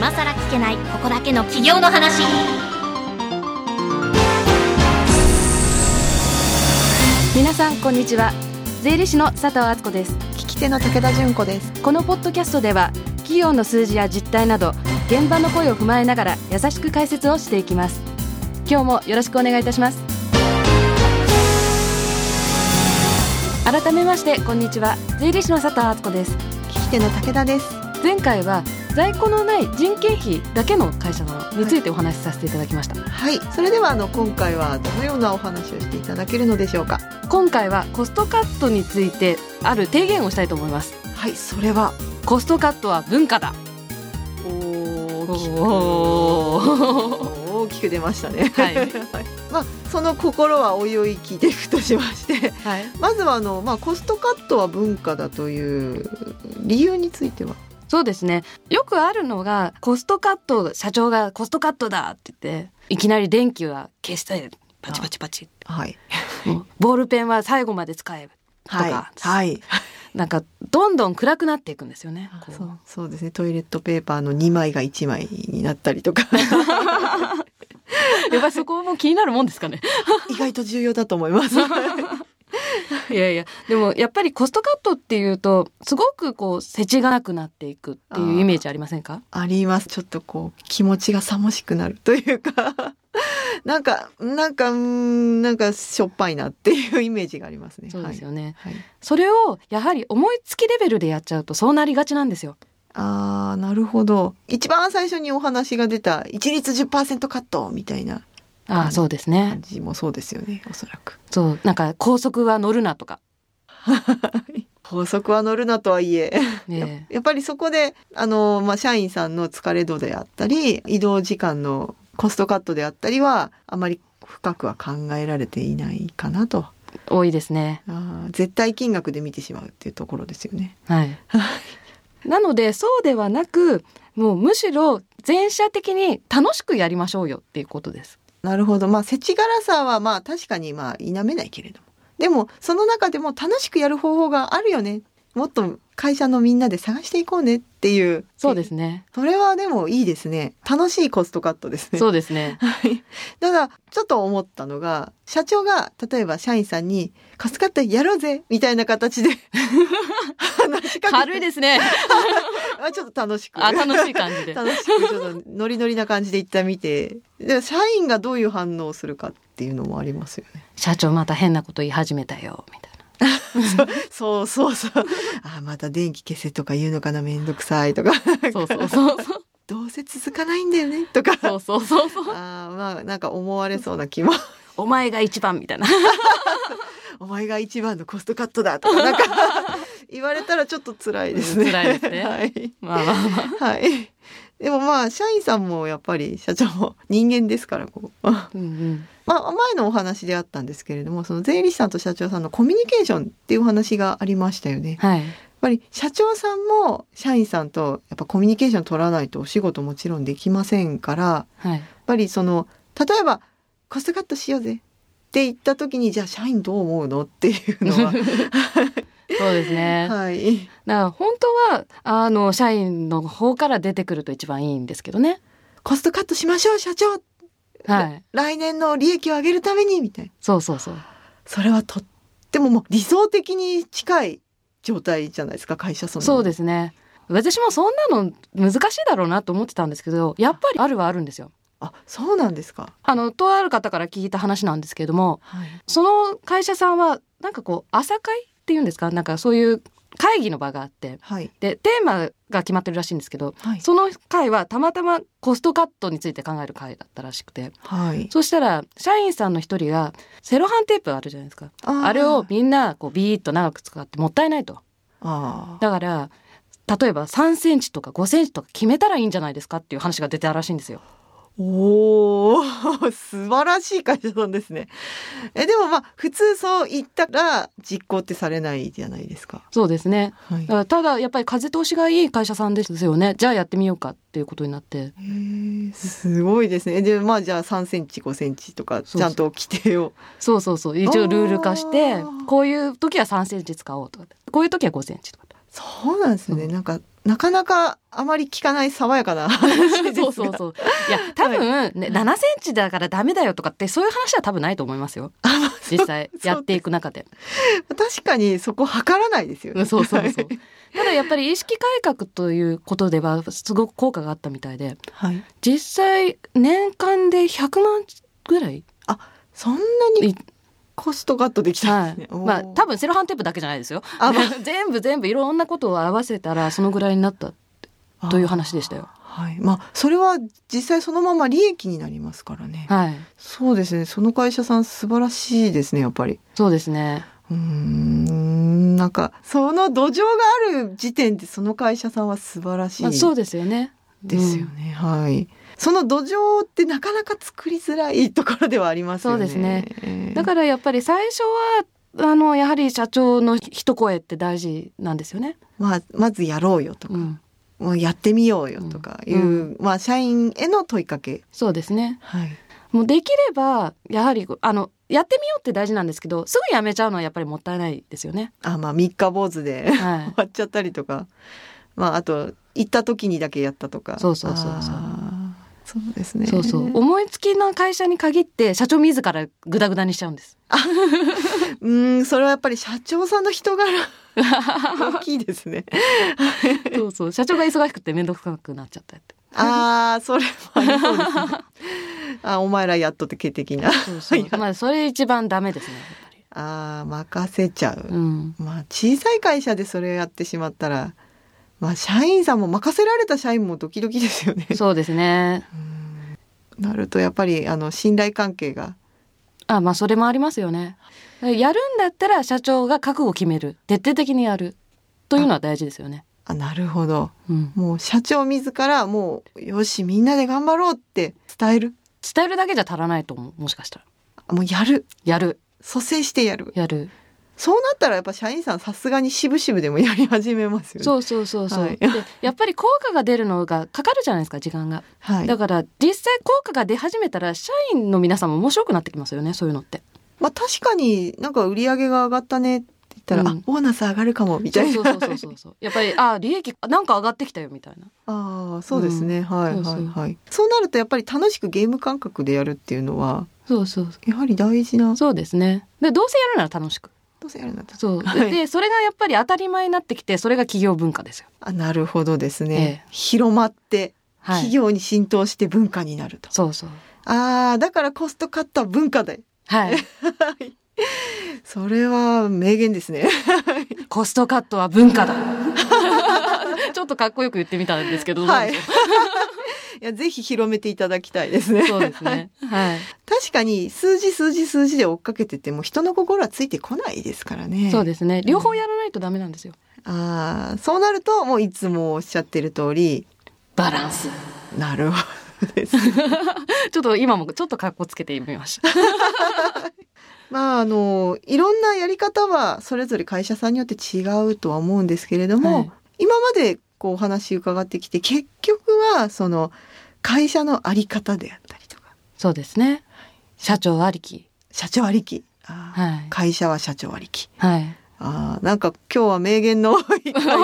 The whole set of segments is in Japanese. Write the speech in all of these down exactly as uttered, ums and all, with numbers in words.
今さら聞けないここだけの企業の話。 皆さんこんにちは。税理士の佐藤敦子です。 聞き手の武田純子です。 このポッドキャストでは企業の数字や実態など現場の声を踏まえながら優しく解説をしていきます。今日もよろしくお願いいたします。改めましてこんにちは。税理士の佐藤敦子です。 聞き手の武田です。 前回は在庫のない人件費だけの会社についてお話しさせていただきました。 はい、それではあの今回はどのようなお話をしていただけるのでしょうか。 今回はコストカットについてある提言をしたいと思います。 はい、それはコストカットは文化だ。 大きく大きく出ましたね。 はいまあ、その心はおいおい聞いていくとしまして、はい、まずはあの、まあ、コストカットは文化だという理由については。 そうですね、よくあるのがコストカット、社長がコストカットだって言っていきなり電気は消してパチパチパチ、 はい、 ボールペンは最後まで使えとか、 はいはい、 なんかどんどん暗くなっていくんですよね。こう、 そう、そうですね。トイレットペーパーのにまいがいちまいになったりとかやっぱりそこも気になるもんですかね。 意外と重要だと思いますいやいや、でもやっぱりコストカットっていうとすごくこう世知がなくなっていくっていうイメージありませんか？ あります。ちょっとこう気持ちがさもしくなるというかなんかなんかんなんかしょっぱいなっていうイメージがありますね。 そうですよね、 はいはい、 それをやはり思いつきレベルでやっちゃうとそうなりがちなんですよ。 あー、なるほど。一番最初にお話が出た一律 じゅっパーセント カットみたいな、 ああ、そうですね。 感じもそうですよね、おそらく。 そう、なんか高速は乗るなとか高速は乗るなとはいえ、ね、やっぱりそこであの、まあ、社員さんの疲れ度であったり移動時間のコストカットであったりはあまり深くは考えられていないかなと。 多いですね。 あ、絶対金額で見てしまうっていうところですよね。 はいなのでそうではなく、もうむしろ全社的に楽しくやりましょうよっていうことです。 なるほど。まあ世知辛さはまあ確かにまあ否めないけれども、でもその中でも楽しくやる方法があるよね、もっと会社のみんなで探していこうねっていう。 そうですね。 それはでもいいですね。楽しいコストカットですね。 そうですね。 はい。ただちょっと思ったのが、社長が例えば社員さんにコストカットやろうぜみたいな形で話しかけて軽いですねあ、ちょっと楽しくあ、楽しい感じで楽しくちょっとノリノリな感じで言ってみて、で社員がどういう反応をするかっていうのもありますよね。 社長また変なこと言い始めたよみたいなそうそうそうそうあ、また電気消せとか言うのかな、めんどくさいとかそうそうそうそうどうせ続かないんだよねとかそうそうそうそうあ、まあなんか思われそうな気もお前が一番みたいなお前が一番のコストカットだとかなんか言われたらちょっっと辛いですね。 辛いですね。 はい。 まあまあまあ。 はい。でもまあ社員さんもやっぱり社長も人間ですからこう、うんうん、まあ前のお話であったんですけれども、その税理士さんと社長さんのコミュニケーションっていうお話がありましたよね。 はい。 やっぱり社長さんも社員さんとやっぱコミュニケーション取らないとお仕事もちろんできませんから、はい、やっぱりその例えばコストカットしようぜって言った時に、じゃあ社員どう思うのっていうのはそうですね。はい。だから本当はあの社員の方から出てくると一番いいんですけどね。 コストカットしましょう社長。はい。来年の利益を上げるためにみたいな。 そうそうそう。 それはとってももう理想的に近い状態じゃないですか、会社その。 そうですね。私もそんなの難しいだろうなと思ってたんですけど、やっぱりあるはあるんですよ。 あ、そうなんですか。 あのとある方から聞いた話なんですけれども、はい、その会社さんはなんかこう朝会っていうんですか、なんかそういう会議の場があって、はい、でテーマが決まってるらしいんですけど、はい、その会はたまたまコストカットについて考える会だったらしくて、はい、そしたら社員さんの一人がセロハンテープあるじゃないですか。 あ, あれをみんなこうビーッと長く使ってもったいないと。あ、だから例えばさんセンチとかごセンチとか決めたらいいんじゃないですかっていう話が出てたらしいんですよ。 おー、素晴らしい会社なんですね。え、でもまあ普通そう言ったら実行ってされないじゃないですか。 そうですね、はい、だからただやっぱり風通しがいい会社さんですよね。じゃあやってみようかっていうことになって。へー、すごいですね。でまあじゃあさんセンチごセンチとかちゃんと規定を。 そうそうそう、一応ルール化して、こういう時はさんセンチ使おうとか、こういう時はごセンチとか。 そうなんですね、うん、なんかなかなかあまり聞かない爽やかな話ですがそうそうそう。いや多分、はいね、ななセンチだからダメだよとかってそういう話は多分ないと思いますよ。実際やっていく中で。 確かにそこ測らないですよね。 そうそうそう。ただやっぱり意識改革ということではすごく効果があったみたいで、はい、実際年間でひゃくまんぐらい。 あ、そんなにコストカットできたんですね。 はい、まあ多分セロハンテープだけじゃないですよ。あ、まあ、全部全部いろんなことを合わせたらそのぐらいになったという話でしたよ。 はい、まあそれは実際そのまま利益になりますからね。はい、そうですね。その会社さん素晴らしいですね、やっぱり。 そうですね。 うーん、なんかその土壌がある時点でその会社さんは素晴らしい、まあ、 そうですよね。 ですよね、うん、はい。その土壌ってなかなか作りづらいところではありますよね。 そうですね。だからやっぱり最初はあのやはり社長の一声って大事なんですよね。 まあ、まずやろうよとか、うん、もうやってみようよとかいう、うん、まあ社員への問いかけ。 そうですね。はい。もうできればやはりあのやってみようって大事なんですけど、すぐやめちゃうのはやっぱりもったいないですよね。 あ、まあ三日坊主で、はい、終わっちゃったりとか、まああと行った時にだけやったとか。 そうそうそうそう。 そうですね。 そうそう。思いつきの会社に限って社長自らグダグダにしちゃうんです。 あうん、それはやっぱり社長さんの人柄大きいですね。 そうそう。社長が忙しくて面倒くさくなっちゃったって。 ああ、それはありそうですね。あ、お前らやっとって警的な。 そうそう。まあそれ一番ダメですね。やっぱり。 ああ、任せちゃう。 うん、まあ小さい会社でそれをやってしまったら。まあ、社員さんも任せられた社員もドキドキですよね。 そうですね。 うん、なるとやっぱりあの信頼関係が。 あ、まあそれもありますよね。やるんだったら社長が覚悟を決める、徹底的にやるというのは大事ですよね。 あ、なるほど、うん、もう社長自らもうよしみんなで頑張ろうって伝える。 伝えるだけじゃ足らないと思う。もしかしたらもうやるやる率先してやるやる。 そうなったらやっぱ社員さんさすがにしぶしぶでもやり始めますよね。 そうそうそうそう、はい、でやっぱり効果が出るのがかかるじゃないですか、時間が、はい、だから実際効果が出始めたら社員の皆さんも面白くなってきますよね、そういうのって。 まあ確かになんか売り上げが上がったねって言ったら、うん、あ、ボーナス上がるかもみたいな。 そうそうそうそうそうやっぱりあ、利益なんか上がってきたよみたいな。 ああ、そうですね、うん、はいはいはいはい。そうなるとやっぱり楽しくゲーム感覚でやるっていうのはそうそうやはり大事な。 そうですね。でどうせやるなら楽しく。 どうせやるんだったそう、はい、でそれがやっぱり当たり前になってきて、それが企業文化ですよ。 あ、なるほどですね、ええ、広まって、はい、企業に浸透して文化になると。 そうそう。 ああ、だからコストカットは文化で。 はいそれは名言ですね。 コストカットは文化だ。ちょっとかっこよく言ってみたんですけど、はい、いやぜひ広めていただきたいですね。 そうですね、はい、 確かに数字数字数字で追っかけてても人の心はついてこないですからね。 そうですね、両方やらないとダメなんですよ、 うん、ああ、そうなるともういつもおっしゃってる通りバランス。 なるほどです。 ちょっと今もちょっとかっこつけてみました。 まああのいろんなやり方はそれぞれ会社さんによって違うとは思うんですけれども、はい、今までこうお話伺ってきて結局はその会社のあり方であったりとか。 そうですね、社長ありき。 社長ありき。あ、はい、会社は社長ありき。 はい。 あ、なんか今日は名言の多い回ですね。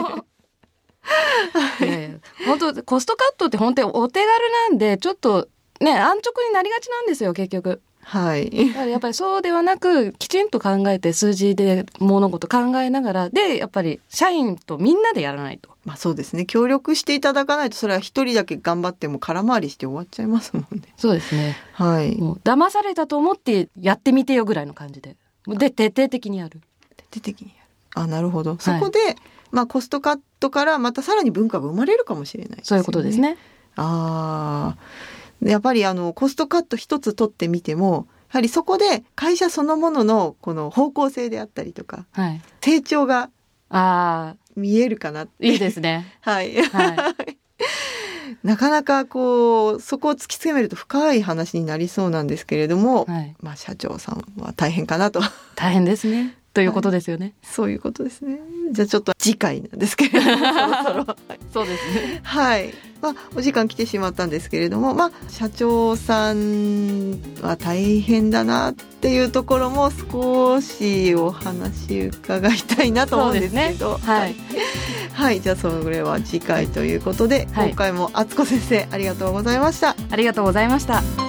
いやいや、本当コストカットって本当にお手軽なんでちょっとね安直になりがちなんですよ結局。 はい、 だからやっぱりそうではなくきちんと考えて数字で物事考えながらでやっぱり社員とみんなでやらないと。 まあそうですね、協力していただかないとそれは一人だけ頑張っても空回りして終わっちゃいますもんね。 そうですね、 はい、 もう騙されたと思ってやってみてよぐらいの感じでで徹底的にやる。 徹底的にやる。あ、なるほど。そこで、はい、まあコストカットからまたさらに文化が生まれるかもしれないですね。 そういうことですね。 ああ、やっぱりあのコストカット一つ取ってみてもやはりそこで会社そのもののこの方向性であったりとか、はい、成長が見えるかなって。 いいですね。 はい、はい、なかなかこうそこを突き詰めると深い話になりそうなんですけれども、はい、まあ社長さんは大変かなと。 大変ですねということですよね、はい、 そういうことですね。じゃあちょっと次回なんですけれどもそろそろ、はい、 そうですね。 はい。 まあ、お時間来てしまったんですけれども、まあ、社長さんは大変だなっていうところも少しお話伺いたいなと思うんですけど、 ね、はい、 はい、じゃあそのぐらいは次回ということで、はい、今回も敦子先生ありがとうございました。 ありがとうございました。